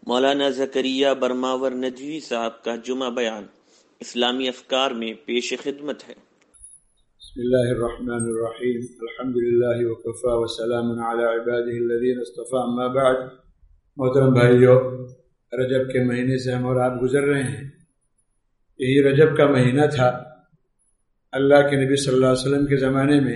مولانا زکریا برماور ندوی صاحب کا جمعہ بیان اسلامی افکار میں پیش خدمت ہے۔ بسم اللہ الرحمن الرحیم، الحمد للہ وکفی وسلام علی عباده الذین اصطفی، اما بعد۔ محترم بھائیو، رجب کے مہینے سے ہم اور آپ گزر رہے ہیں۔ یہی رجب کا مہینہ تھا، اللہ کے نبی صلی اللہ علیہ وسلم کے زمانے میں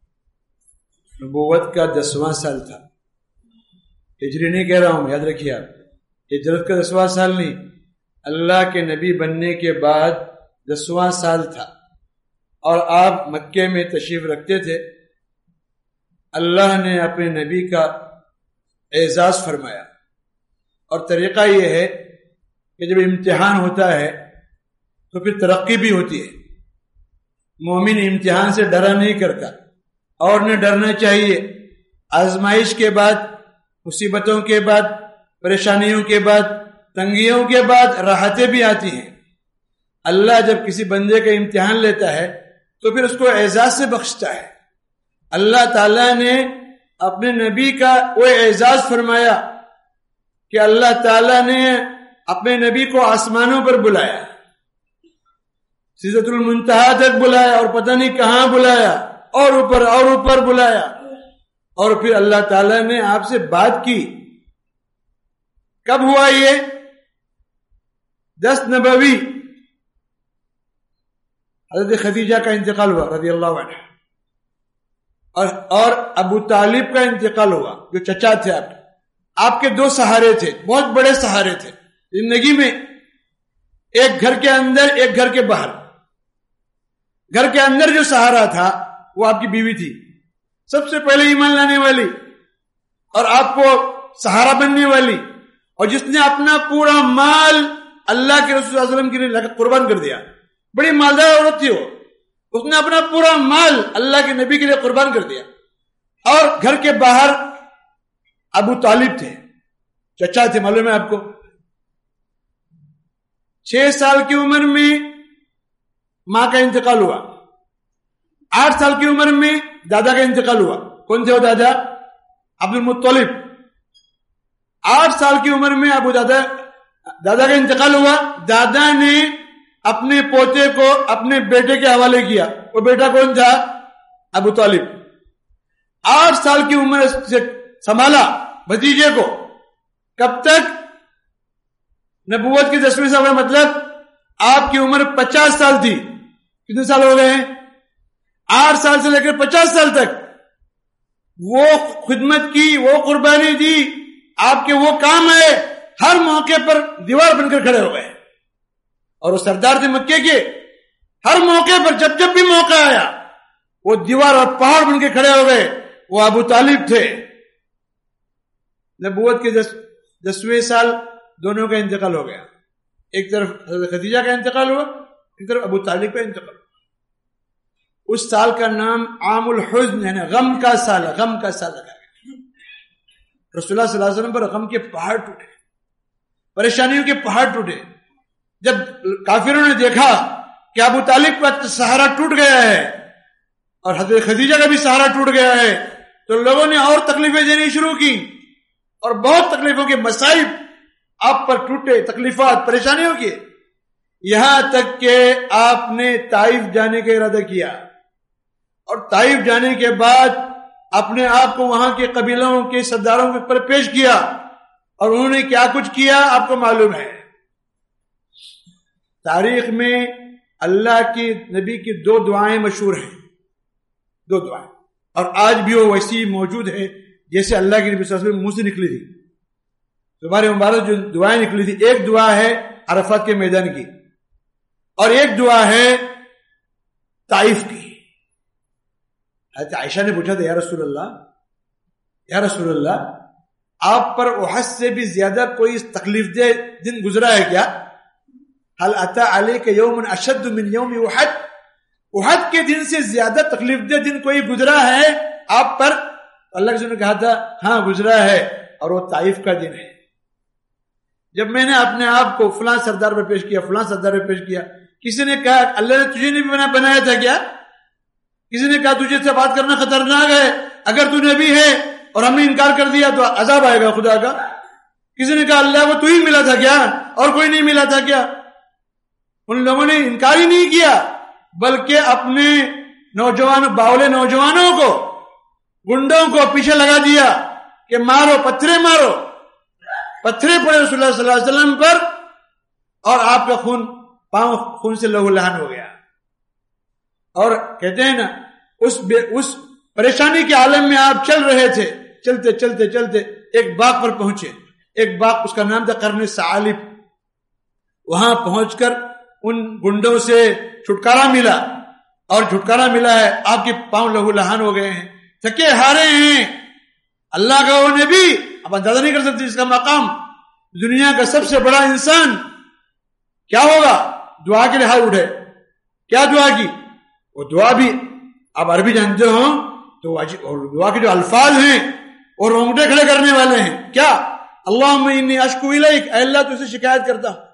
نبوت کا 10واں سال تھا۔ ہجری نہیں کہہ رہا ہوں، یاد رکھیے آپ، ہجرت کا 10واں سال نہیں، اللہ کے نبی بننے کے بعد 10واں سال تھا، اور آپ مکے میں تشریف رکھتے تھے۔ اللہ نے اپنے نبی کا اعزاز فرمایا، اور طریقہ یہ ہے کہ جب امتحان ہوتا ہے تو پھر ترقی بھی ہوتی ہے۔ مومن امتحان سے ڈرا نہیں کرتا، اور نہ ڈرنا چاہیے۔ آزمائش کے بعد، مصیبتوں کے بعد، پریشانیوں کے بعد، تنگیوں کے بعد راحتیں بھی آتی ہیں۔ اللہ جب کسی بندے کا امتحان لیتا ہے تو پھر اس کو اعزاز سے بخشتا ہے۔ اللہ تعالیٰ نے اپنے نبی کا وہ اعزاز فرمایا کہ اللہ تعالیٰ نے اپنے نبی کو آسمانوں پر بلایا، سدرۃ المنتہا تک بلایا، اور پتہ نہیں کہاں بلایا، اور اوپر بلایا، اور پھر اللہ تعالیٰ نے آپ سے بات کی۔ کب ہوا یہ؟ 10 نبوی، حضرت خدیجہ کا انتقال ہوا رضی اللہ عنہ، اور ابو طالب کا انتقال ہوا جو چچا تھے آپ کے 2 سہارے تھے، بہت بڑے سہارے تھے زندگی میں، ایک گھر کے اندر، ایک گھر کے باہر۔ گھر کے اندر جو سہارا تھا وہ آپ کی بیوی تھی، سب سے پہلے ایمان لانے والی اور آپ کو سہارا بننے والی، اور جس نے اپنا پورا مال اللہ کے رسول صلی اللہ علیہ وسلم کے لیے قربان کر دیا۔ بڑی مالدار عورت تھی وہ، اس نے اپنا پورا مال اللہ کے نبی کے لیے قربان کر دیا۔ اور گھر کے باہر ابو طالب تھے، چچا تھے، معلوم ہے آپ کو۔ 6 سال کی عمر میں ماں کا انتقال ہوا، 8 سال کی عمر میں دادا کا انتقال ہوا۔ کون تھے وہ دادا؟ عبد المطلب۔ 8 سال کی عمر میں دادا کا انتقال ہوا۔ دادا نے اپنے پوتے کو اپنے بیٹے کے حوالے کیا۔ وہ بیٹا کون تھا؟ ابو طالب۔ 8 سال کی عمر سے سنبھالا بھتیجے کو۔ کب تک؟ نبوت کے 10ویں سال کا مطلب آپ کی عمر 50 سال تھی۔ کتنے سال ہو گئے ہیں؟ 8 سال سے لے کر 50 سال تک وہ خدمت کی، وہ قربانی دی، آپ کے وہ کام آئے، ہر موقع پر دیوار بن کر کھڑے ہو گئے۔ اور وہ سردار تھے مکے کے، ہر موقع پر جب بھی موقع آیا وہ دیوار اور پہاڑ بن کے کھڑے ہو گئے۔ وہ ابو طالب تھے۔ نبوت کے 10ویں سال دونوں کا انتقال ہو گیا۔ ایک طرف حضرت خدیجہ کا انتقال ہوا، ایک طرف ابو طالب کا انتقال ہوا۔ اس سال کا نام عام الحزن، یعنی غم کا سال، غم کا سال رکھا گیا۔ رسول اللہ صلی اللہ علیہ وسلم پر غم کے پہاڑ ٹوٹے، پریشانیوں کے پہاڑ ٹوٹے۔ جب کافروں نے دیکھا کہ ابو طالب کا سہارا ٹوٹ گیا ہے اور حضرت خدیجہ کا بھی سہارا ٹوٹ گیا ہے، تو لوگوں نے اور تکلیفیں دینی شروع کی، اور بہت تکلیفوں کے مصائب آپ پر ٹوٹے، تکلیفات، پریشانیوں کے، یہاں تک کہ آپ نے طائف جانے کا ارادہ کیا۔ اور طائف جانے کے بعد اپنے آپ کو وہاں کے قبیلوں کے سرداروں پر پیش کیا، اور انہوں نے کیا کچھ کیا آپ کو معلوم ہے۔ تاریخ میں اللہ کی نبی کی 2 دعائیں مشہور ہیں، 2 دعائیں، اور آج بھی وہ ویسی موجود ہے جیسے اللہ کے نبی صلی اللہ علیہ وسلم منہ سے نکلی تھی۔ تمہارے مبارک جو دعائیں نکلی تھی، ایک دعا ہے عرفات کے میدان کی، اور ایک دعا ہے طائف کی۔ حضرت عائشہ نے پوچھا تھا، یا رسول اللہ، آپ پر احد سے بھی زیادہ کوئی تکلیف دہ دن گزرا ہے کیا؟ حل اتی علیک یوم اشد من یوم احد، احد کے دن سے زیادہ تکلیف دہ دن کوئی گزرا ہے آپ پر؟ اللہ کے رسول نے کہا تھا ہاں گزرا ہے، اور وہ طائف کا دن ہے۔ جب میں نے اپنے آپ کو فلاں سردار پر پیش کیا، فلاں سردار پر پیش کیا، کسی نے کہا اللہ نے تجھے نہیں بنایا تھا کیا؟ کسی نے کہا تجھے سے بات کرنا خطرناک ہے، اگر تو نبی ہے اور ہم نے انکار کر دیا تو عذاب آئے گا خدا کا۔ کسی نے کہا اللہ کو تو ہی ملا تھا کیا اور کوئی نہیں ملا تھا کیا؟ ان لوگوں نے انکار ہی نہیں کیا بلکہ اپنے باولے نوجوانوں کو، گنڈوں کو پیچھے لگا دیا کہ مارو، پتھرے مارو. پتھرے پڑے رسول اللہ صلی اللہ علیہ وسلم پر اور آپ کا پاؤں خون سے لہو لہان ہو گیا. اور کہتے ہیں نا اس پریشانی کے عالم میں آپ چل رہے تھے، چلتے چلتے چلتے ایک باغ پر پہنچے. ایک باغ، اس کا نام تھا قرن ثعالب. وہاں پہنچ کر ان گنڈوں سے چھٹکارا ملا، اور چھٹکارا ملا ہے آپ کے پاؤں لہو لہان ہو گئے ہیں، تھکے ہارے ہیں. اللہ کا وہ نبی، آپ اندازہ نہیں کر سکتے اس کا مقام. دنیا کا سب سے بڑا انسان کیا ہوگا؟ دعا کے لیے ہاتھ اٹھے. کیا دعا کی؟ وہ دعا بھی آپ عربی جانتے ہو تو دعا کے جو الفاظ ہیں اور رونگٹے کھڑے کرنے والے ہیں. کیا؟ اللہم انی اشکو الیک، اے اللہ تجھ سے شکایت کرتا ہوں.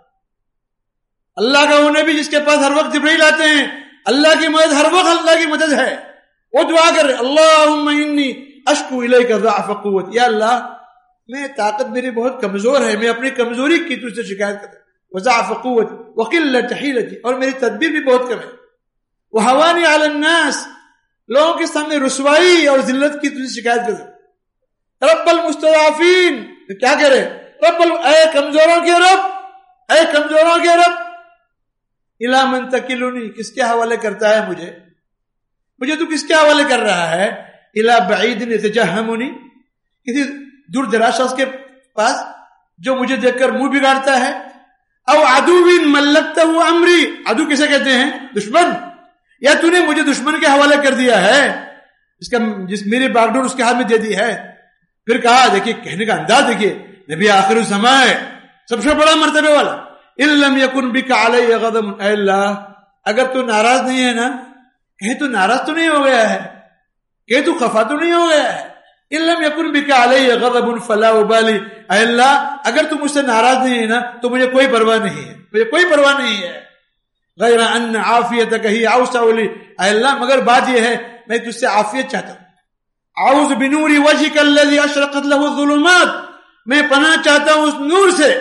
اللہ کا وہ نبی جس کے پاس ہر وقت جبرائیل آتے ہیں، اللہ کی مدد ہر وقت اللہ کی مدد ہے. وہ دعا کر رہے اللہم انی اشکو الیک ضعف قوت، یا اللہ میں طاقت میری بہت کمزور ہے، میں اپنی کمزوری کی تجھ سے شکایت کرتا ہوں. وضعف قوت وقلت حیلتی، اور میری تدبیر بھی بہت کم ہے. وہوانی علی الناس، لوگوں کے سامنے رسوائی اور ذلت کی تجھ سے شکایت کرتا ہوں. رب المستضعفین، کیا کہہ رہے؟ اے کمزوروں کے رب، اے کمزوروں کے رب. الی من تکلنی، کس کے حوالے کرتا ہے مجھے تو کس کے حوالے کر رہا ہے؟ الی بعید یتجہمنی، کسی دور دراز شخص کے پاس جو مجھے دیکھ کر منہ بگاڑتا ہے. او عدو ملکتہ امری، عدو کسے کہتے ہیں؟ دشمن. یا تو نے مجھے دشمن کے حوالے کر دیا ہے، جس میری باغ ڈور اس کے ہاتھ میں دے دی ہے. پھر کہا، دیکھیے کہنے کا انداز دیکھیے، نبی آخر الزمان ہے، سب سے بڑا مرتبے والا. ان لم یکن بک علی غضب، اے اللہ اگر تو ناراض نہیں ہے نا، کہیں تو ناراض تو نہیں ہو گیا ہے، کہیں تو خفا تو نہیں ہو گیا ہے. ان لم یکن بک علی غضب فلا ابالی، اے اللہ اگر تو مجھ سے ناراض نہیں ہے نا تو مجھے کوئی پرواہ نہیں ہے، مجھے کوئی پرواہ نہیں ہے. غیر ان عافیتک ہی اوسع لی، اے اللہ مگر بات یہ ہے میں تجھ سے عافیت چاہتا ہوں. اعوذ بنور وجهک الذی اشرقت له الظلمات، میں پناہ چاہتا ہوں اس نور سے،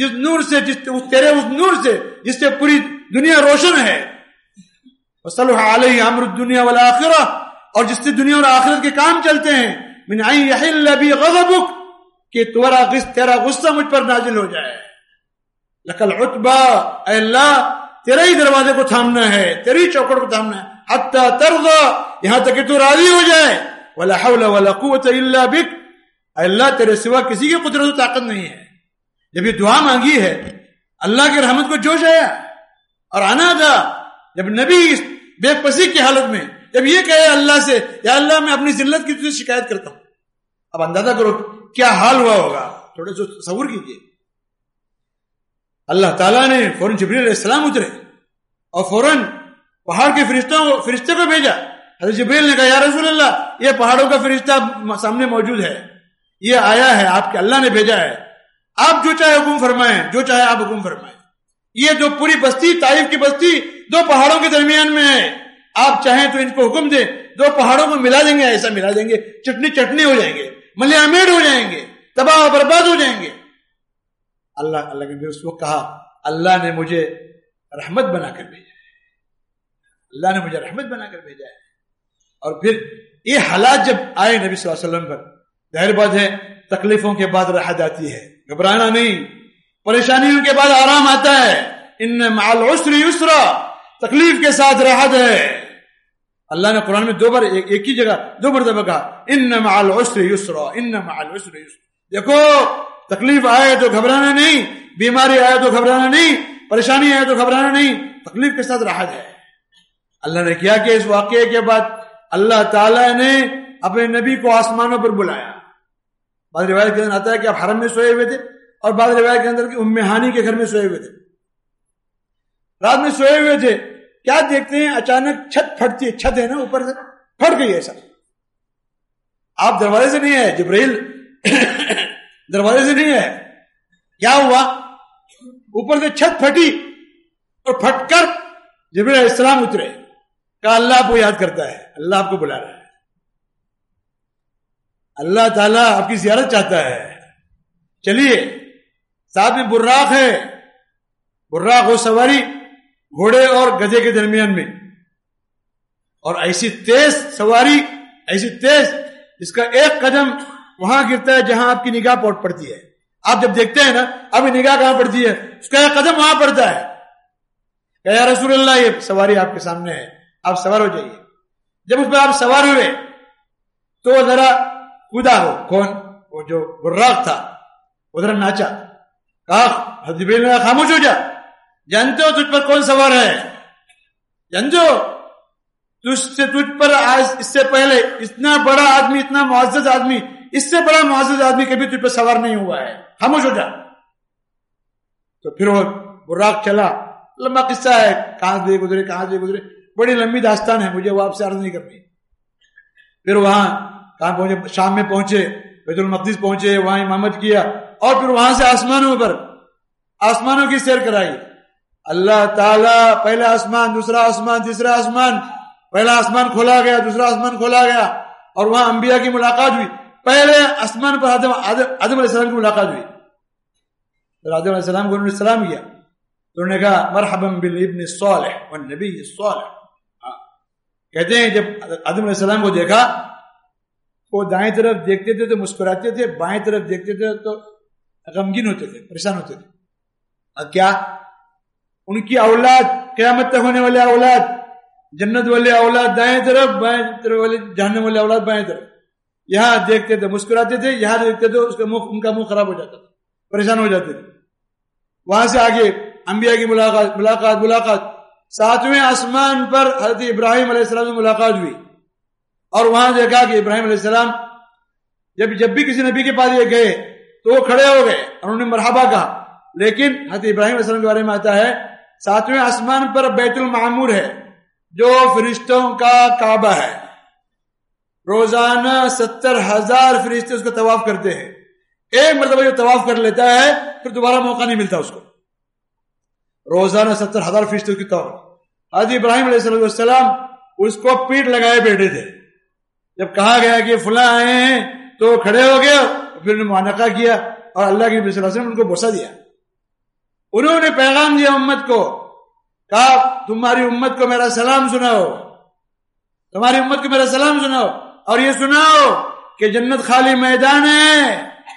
تیرے اس نور سے جس سے پوری دنیا روشن ہے. وصلح علیہ امر الدنیا والآخرہ، اور جس سے دنیا اور آخرت کے کام چلتے ہیں. من ان یحل بی غضبک، کہ تیرا غصہ مجھ پر نازل ہو جائے. لک العتبى، اے اللہ تیرے ہی دروازے کو تھامنا ہے، تیری چوکڑ کو تھامنا ہے. حتی ترضى، یہاں تک کہ تو راضی ہو جائے. ولا حول ولا قوت الا بک، اے اللہ تیرے سوا کسی کی قدرت و طاقت نہیں ہے. جب یہ دعا مانگی ہے اللہ کی رحمت کو جوش آیا اور آنا تھا. جب نبی اس بے پسی کی حالت میں جب یہ کہے اللہ سے، یا اللہ میں اپنی ذلت کی تجھ سے شکایت کرتا ہوں، اب اندازہ کرو کیا حال ہوا ہوگا، تھوڑے سے تصور کیجئے. اللہ تعالیٰ نے فوراً جبریل علیہ السلام اترے اور فوراً پہاڑ کے فرشتے کو بھیجا. حضرت جبریل نے کہا یا رسول اللہ یہ پہاڑوں کا فرشتہ سامنے موجود ہے، یہ آیا ہے، آپ کے اللہ نے بھیجا ہے، آپ جو چاہے حکم فرمائیں، جو چاہے آپ حکم فرمائیں. یہ جو پوری بستی، طائف کی بستی دو پہاڑوں کے درمیان میں ہے، آپ چاہیں تو ان کو حکم دیں، دو پہاڑوں کو ملا دیں گے، ایسا ملا دیں گے چٹنی ہو جائیں گے، ملیا میٹ ہو جائیں گے، تباہ و برباد ہو جائیں گے. اللہ نے اس کو کہا اللہ نے مجھے رحمت بنا کر بھیجا ہے، اللہ نے مجھے رحمت بنا کر بھیجا ہے. اور پھر یہ حالات جب آئے نبی صلی اللہ علیہ وسلم پر، ظاہر بات ہے تکلیفوں کے بعد راحت آتی ہے، گھبرانا نہیں، پریشانیوں کے بعد آرام آتا ہے. ان مع العسر یسرا، تکلیف کے ساتھ راحت ہے. اللہ نے قرآن میں دو بار ایک ہی جگہ دو مرتبہ کہا ان مع العسر یسرا، ان مع العسر یسرا. دیکھو تکلیف آئے تو گھبرانا نہیں، بیماری آئے تو گھبرانا نہیں، پریشانی آئے تو گھبرانا نہیں، تکلیف کے ساتھ راحت ہے. اللہ نے کیا کہ اس واقعے کے بعد اللہ تعالیٰ نے اپنے نبی کو آسمانوں پر بلایا. بعض روایت کے اندر آتا ہے کہ آپ حرم میں سوئے ہوئے تھے، اور بعض روایت کے اندر کہ ام ہانی کے گھر میں سوئے ہوئے تھے، رات میں سوئے ہوئے تھے. کیا دیکھتے ہیں اچانک چھت پھٹتی ہے، چھت ہے نا اوپر سے پھٹ گئی. ایسا آپ دروازے سے نہیں ہے، جبرائیل دروازے سے نہیں ہے. کیا ہوا؟ اوپر سے چھت پھٹی اور پھٹ کر جبرائیل علیہ السلام اترے. کہا اللہ آپ کو یاد کرتا ہے، اللہ آپ کو بلا رہا ہے، اللہ تعالیٰ آپ کی زیارت چاہتا ہے، چلیے ساتھ میں براق ہے. براق ہو سواری گھوڑے اور گدھے کے درمیان میں, اور ایسی تیز سواری, ایسی تیز اس کا ایک قدم وہاں گرتا ہے جہاں آپ کی نگاہ پڑتی ہے. آپ جب دیکھتے ہیں نا ابھی نگاہ کہاں پڑتی ہے, اس کا ایک قدم وہاں پڑتا ہے. کہ یا رسول اللہ یہ سواری آپ کے سامنے ہے, آپ سوار ہو جائیے. جب اس پہ آپ سوار ہوئے تو ذرا کودا ہو. کون؟ وہ جو براق تھا, وہ ذرا ناچا. کہا حضرت جبریل نے خاموش ہو جا, جانتے ہو تجھ پر کون سوار ہے؟ جانتے ہو تجھ پر آج اس سے پہلے اتنا بڑا آدمی, اتنا معزز آدمی, اس سے بڑا معزز آدمی کبھی تجھ پر سوار نہیں ہوا ہے, خاموش ہو جا. تو پھر وہ براق چلا. لمبا قصہ ہے, کہاں سے گزرے, بڑی لمبی داستان ہے, مجھے وہ آپ سے عرض نہیں کرنی. پھر وہاں کہاں پہنچے؟ شام میں پہنچے, بیت المقدس پہنچے, وہاں امامت کیا, اور پھر وہاں سے آسمانوں کی سیر کرائی. اللہ تعالیٰ پہلا آسمان, دوسرا آسمان, تیسرا آسمان, پہلا آسمان کھولا گیا, دوسرا آسمان کھولا گیا, اور وہاں انبیاء کی ملاقات ہوئی. پہلے آسمان پر آدم علیہ السلام کی ملاقات ہوئی. آدم علیہ السلام کو انہوں نے سلام کیا تو انہوں نے کہا مرحبا بالابن الصالح والنبی الصالح. کہتے ہیں جب آدم علیہ السلام کو دیکھا وہ دائیں طرف دیکھتے تھے تو مسکراتے تھے, بائیں طرف دیکھتے تھے تو غمگین ہوتے تھے, پریشان ہوتے تھے. کیا ان کی اولاد, قیامت تک ہونے والے اولاد, جنت والے اولاد دائیں طرف, بائیں طرف والے جہنم والے اولاد بائیں طرف. یہاں دیکھتے تھے مسکراتے تھے, یہاں دیکھتے تھے ان کا منہ خراب ہو جاتا تھا, پریشان ہو جاتے تھے. وہاں سے آگے انبیاء کی ملاقات. 7ویں آسمان پر حضرت ابراہیم علیہ السلام سے ملاقات ہوئی, اور وہاں دیکھا کہ ابراہیم علیہ السلام جب بھی کسی نبی کے پاس یہ گئے تو وہ کھڑے ہو گئے اور انہوں نے مرحبا کہا. لیکن حضرت ابراہیم علیہ السلام کے بارے میں آتا ہے 7ویں آسمان پر بیت المعمور ہے جو فرشتوں کا کعبہ ہے. روزانہ 70,000 فرشتے اس کو طواف کرتے ہیں. ایک مرتبہ جو طواف کر لیتا ہے پھر دوبارہ موقع نہیں ملتا اس کو. روزانہ 70,000 فرشتے کی طواف. حضرت ابراہیم علیہ السلام اس کو پیٹ لگائے بیٹھے تھے. جب کہا گیا کہ فلاں آئے ہیں تو کھڑے ہو گئے, پھر انہوں نے معانقہ کیا اور اللہ کے نبی صلی اللہ علیہ وسلم ان کو بوسہ دیا. انہوں نے پیغام دیا امت کو, کہا تمہاری امت کو میرا سلام سناؤ, تمہاری امت کو میرا سلام سناؤ, اور یہ سناؤ کہ جنت خالی میدان ہے,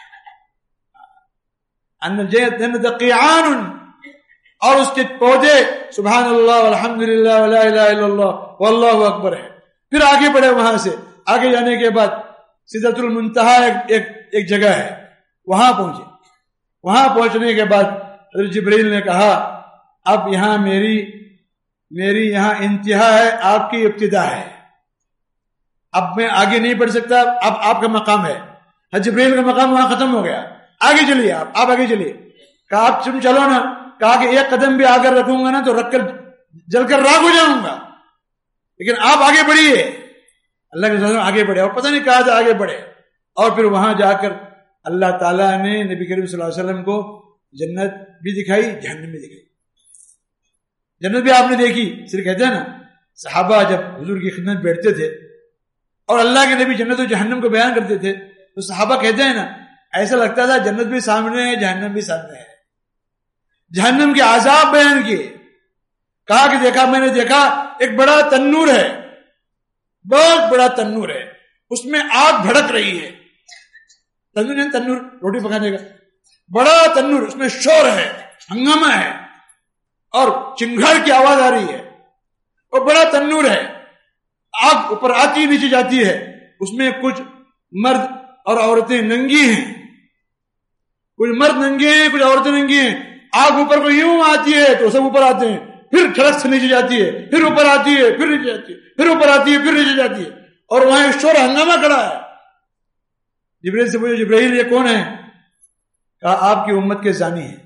جنت قیعان, اور اس کے پودے سبحان اللہ والحمدللہ ولا الہ الا اللہ واللہ اکبر ہے. پھر آگے بڑھے, وہاں سے آگے جانے کے بعد سدرۃ المنتہا ایک جگہ ہے, وہاں پہنچے. وہاں پہنچنے کے بعد حضرت جبریل نے کہا اب یہاں میری یہاں انتہا ہے, آپ کی ابتدا ہے, اب میں آگے نہیں بڑھ سکتا, اب آپ کا مقام ہے. حضرت جبریل کا مقام وہاں ختم ہو گیا, آگے چلیے, آپ آگے چلیے. کہا آپ تم چلو نا, کہا کہ ایک قدم بھی آگر رکھوں گا نا تو رکھ کر جل کر راکھ ہو جاؤں گا, لیکن آپ آگے بڑھیے. اللہ کے رسول آگے بڑھے اور پتہ نہیں کہا تھا آگے بڑھے. اور پھر وہاں جا کر اللہ تعالیٰ نے نبی کریم صلی اللہ علیہ وسلم کو جنت بھی دکھائی, جہنم بھی دکھائی. جنت بھی آپ نے دیکھی. صرف کہتے ہیں نا صحابہ جب حضور کی خدمت بیٹھتے تھے اور اللہ کے نبی جنت و جہنم کو بیان کرتے تھے تو صحابہ کہتے ہیں نا ایسا لگتا تھا جنت بھی سامنے ہے, جہنم بھی سامنے ہے. جہنم کے عذاب بیان کیے, کہا کہ میں نے دیکھا ایک بڑا تنور ہے, بہت بڑا تنور ہے, اس میں آگ بھڑک رہی ہے. تنور روٹی پکانے کا بڑا تنور, اس میں شور ہے, ہنگامہ ہے, اور چنگھاڑ کی آواز آ رہی ہے. اور بڑا تنور ہے, آگ اوپر آتی نیچے جاتی ہے. اس میں کچھ مرد اور عورتیں ننگی ہیں, کچھ مرد ننگے ہیں, کچھ عورتیں ننگی ہیں. آگ اوپر کو یوں آتی ہے تو سب اوپر آتے ہیں, پھر کھڑک سے نیچے جاتی ہے, پھر اوپر آتی ہے, پھر نیچے جاتی ہے, پھر اوپر آتی ہے, پھر نیچے جاتی ہے, اور وہاں ایک شور ہنگامہ کھڑا ہے. جبریل سے پوچھا جبریل یہ کون ہے؟ کہا آپ کی امت کے زانی ہیں,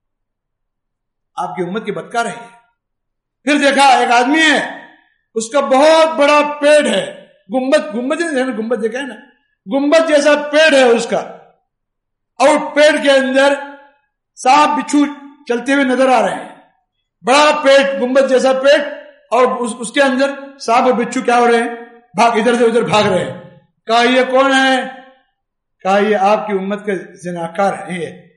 آپ کی امت کے بدکار ہیں. پھر دیکھا ایک آدمی ہے, اس کا بہت بڑا پیٹ ہے, گنبد دیکھا ہے نا, گنبد جیسا پیٹ ہے اس کا, اور پیٹ کے اندر سانپ بچھو چلتے ہوئے نظر آ رہے ہیں. بڑا پیٹ, گنبد جیسا پیٹ, اور اس کے اندر سانپ اور بچھو کیا ہو رہے ہیں, ادھر سے ادھر بھاگ رہے ہیں. کہا یہ کون ہے؟ کہا یہ آپ کی امت کے زناکار ہیں,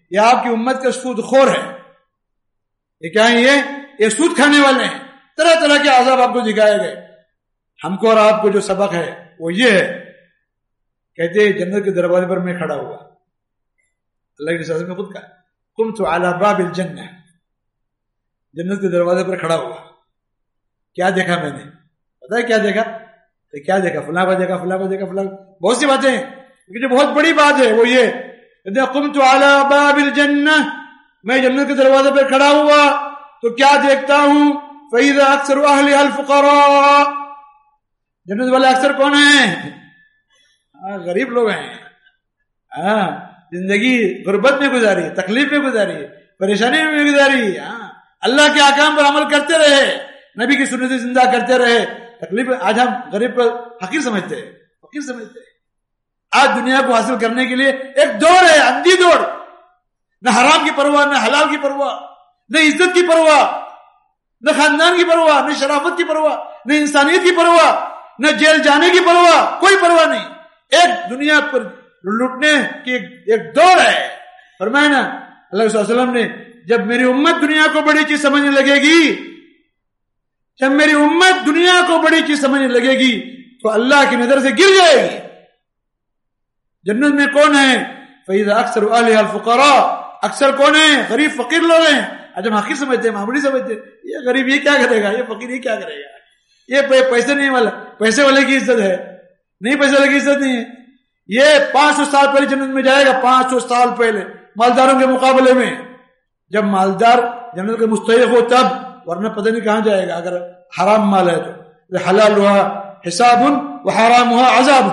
یہ آپ کی امت کے سود خور ہے. یہ کیا ہے؟ یہ سود کھانے والے ہیں. طرح طرح کے عذاب آپ کو دکھائے گئے. ہم کو اور آپ کو جو سبق ہے وہ یہ ہے، کہتے ہیں جنت کے دروازے پر میں کھڑا ہوا. اللہ کے رسول نے خود کہا قمت علی باب الجنہ، جنت کے دروازے پر کھڑا ہوا. کیا دیکھا میں نے؟ پتا ہے کیا دیکھا؟ کیا دیکھا؟ فلاں کو دیکھا، فلاں کو دیکھا، فلاں، بہت سی باتیں ہیں، لیکن جو بہت بڑی بات ہے وہ یہ قمت علی باب الجنہ، میں جنت کے دروازے پر کھڑا ہوا تو کیا دیکھتا ہوں؟ فإذا اکثر اہلها الفقراء، جنت والے اکثر کون ہیں؟ غریب لوگ ہیں. زندگی غربت میں گزاری، تکلیف میں گزاری، پریشانی میں گزاری. اللہ کے احکام پر عمل کرتے رہے، نبی کی سنت زندہ کرتے رہے. تکلیف آج ہم غریب کو حقیر سمجھتے ہیں، فقیر سمجھتے ہیں. آج دنیا کو حاصل کرنے کے لیے ایک دوڑ ہے، اندھی دوڑ. نہ حرام کی پرواہ، نہ حلال کی پرواہ، نہ عزت کی پرواہ، نہ خاندان کی پرواہ، نہ شرافت کی پرواہ، نہ انسانیت کی پرواہ، نہ جیل جانے کی پرواہ، کوئی پرواہ نہیں. ایک دنیا پر لٹنے کی ایک دوڑ ہے. فرمایا نا اللہ صلی اللہ علیہ وسلم نے، جب میری امت دنیا کو بڑی چیز سمجھنے لگے گی، جب میری امت دنیا کو بڑی چیز سمجھنے لگے گی تو اللہ کی نظر سے گر جائے گی. جنت میں کون ہے؟ فإذا اکثر اہلها الفقراء، اکثر کون ہیں؟ غریب فقیر لوگ ہیں. آج ہم حقیر سمجھتے ہیں، معمولی سمجھتے ہیں. یہ غریب یہ کیا کرے گا، یہ فقیر یہ کیا کرے گا، یہ پیسے نہیں والا، پیسے والے کی عزت ہے. نہیں، پیسے والے کی عزت نہیں ہے. یہ 500 سال پہلے جنت میں جائے گا، 500 سال پہلے مالداروں کے مقابلے میں. جب مالدار جنت کے مستحق ہو تب، ورنہ پتہ نہیں کہاں جائے گا. اگر حرام مال ہے تو حلالها حساب وحرامها عذاب.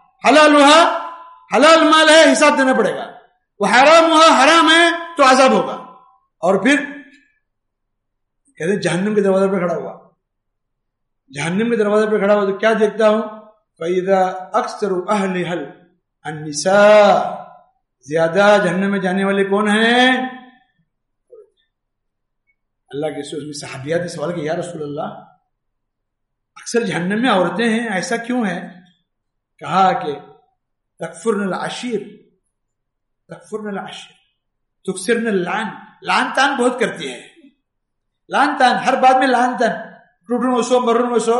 حلال مال ہے، حساب دینا پڑے گا. وحرامها حرام ہے تو عذاب ہوگا. اور پھر کہتے جہنم کے دروازے پہ کھڑا ہوا. جہنم کے دروازے پہ کھڑا ہوا تو کیا دیکھتا ہوں؟ فإذا اکثر اہلها النساء، زیادہ جہنم میں جانے والے کون ہیں؟ اللہ کے رسول نے صحابیات نے سوال کیا، یا رسول اللہ اکثر جہنم میں عورتیں ہیں، ایسا کیوں ہے؟ کہا کہ تکفرن العشیر، تکفرن العشیر، تکثرن اللعن، لعن تان بہت کرتی ہیں. لعن تان، ہر بات میں لعن تان، ٹوٹن وسو مرن وسو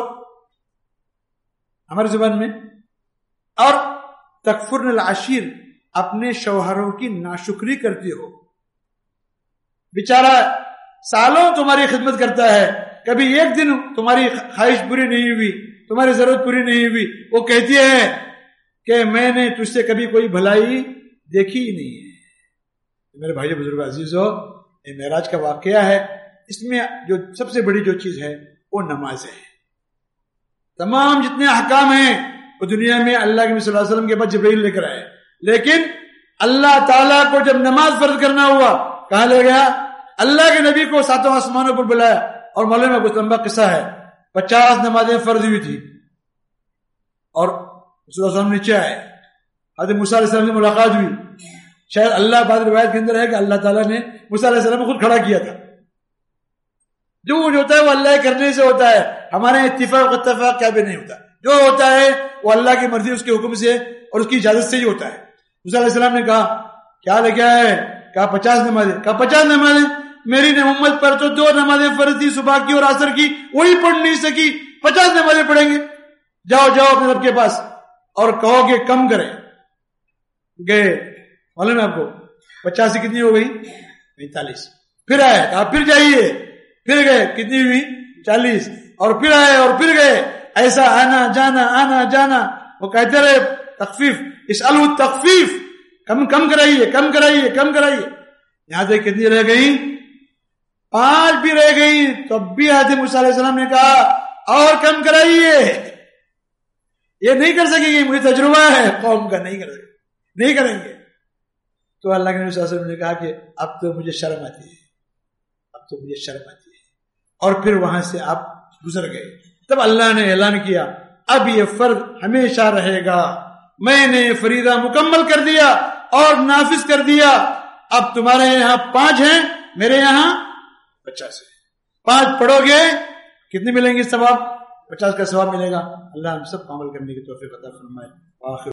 ہماری زبان میں. اور تکفرن العشیر، اپنے شوہروں کی ناشکری کرتی ہو. بیچارہ سالوں تمہاری خدمت کرتا ہے، کبھی ایک دن تمہاری خواہش پوری نہیں ہوئی، تمہاری ضرورت پوری نہیں ہوئی، وہ کہتی ہے کہ میں نے تجھ سے کبھی کوئی بھلائی دیکھی ہی نہیں ہے. میرے بھائی بزرگ عزیزو، یہ معراج کا واقعہ ہے. اس میں جو سب سے بڑی جو چیز ہے وہ نماز ہے. تمام جتنے احکام ہیں وہ دنیا میں اللہ کے صلی اللہ علیہ وسلم کے بعد جبرائیل لے کر آئے، لیکن اللہ تعالیٰ کو جب نماز فرض کرنا ہوا کہاں لے گیا؟ اللہ کے نبی کو 7 آسمانوں پر بلایا. اور مولوی میں کچھ لمبا قصہ ہے، 50 نمازیں فرض ہوئی تھی اور صلی اللہ علیہ وسلم نیچے آئے. حضرت موسیٰ علیہ السلام سے ملاقات ہوئی. شاید اللہ، بعض روایت کے اندر ہے کہ اللہ تعالیٰ نے موسیٰ علیہ السلام کو خود کھڑا کیا تھا. جو ہوتا ہے وہ اللہ کے کرنے سے ہوتا ہے، ہمارے اتفاق و اتفاق کیا بھی نہیں ہوتا. جو ہوتا ہے وہ اللہ کی مرضی، اس کے حکم سے اور اس کی اجازت سے ہی ہوتا ہے. موسیٰ علیہ السلام نے کہا کیا لے کے آئے؟ کہا 50 نمازیں. کہا 50 نمازیں؟ میری امت پر تو 2 نمازیں فرض تھی، صبح کی اور عصر کی، وہی پڑھ نہیں سکی، 50 نمازیں پڑھیں گے. جاؤ اپنے رب کے پاس اور کہو کہ کم کریں. گئے، معلوم ہے آپ کو 50 سے کتنی ہو گئی؟ 45. پھر آئے، کہا پھر جائیے. پھر گئے، کتنی ہوئی؟ 40. اور پھر آئے اور پھر گئے. ایسا آنا جانا. وہ کہتے رہے تخفیف، اسألوا التخفیف، کم کرائیے. یہاں سے کتنی رہ گئی؟ 5 بھی رہ گئی. تو اب بھی حضرت موسیٰ علیہ السلام نے کہا اور کم کرائیے. یہ نہیں کر سکیں گے، مجھے تجربہ ہے قوم کا، نہیں کریں گے. تو اللہ کے نبی صلی اللہ علیہ وسلم نے کہا کہ اب تو مجھے شرم آتی ہے. اور پھر وہاں سے آپ گزر گئے. تب اللہ نے اعلان کیا اب یہ فرض ہمیشہ رہے گا، میں نے فریضہ مکمل کر دیا اور نافذ کر دیا. اب تمہارے یہاں 5 ہیں، میرے یہاں 50 ہے. 5 پڑھو گے کتنے ملیں گے ثواب؟ 50 کا ثواب ملے گا. اللہ ہم سب کو عمل کرنے کی توفیق عطا فرمائے.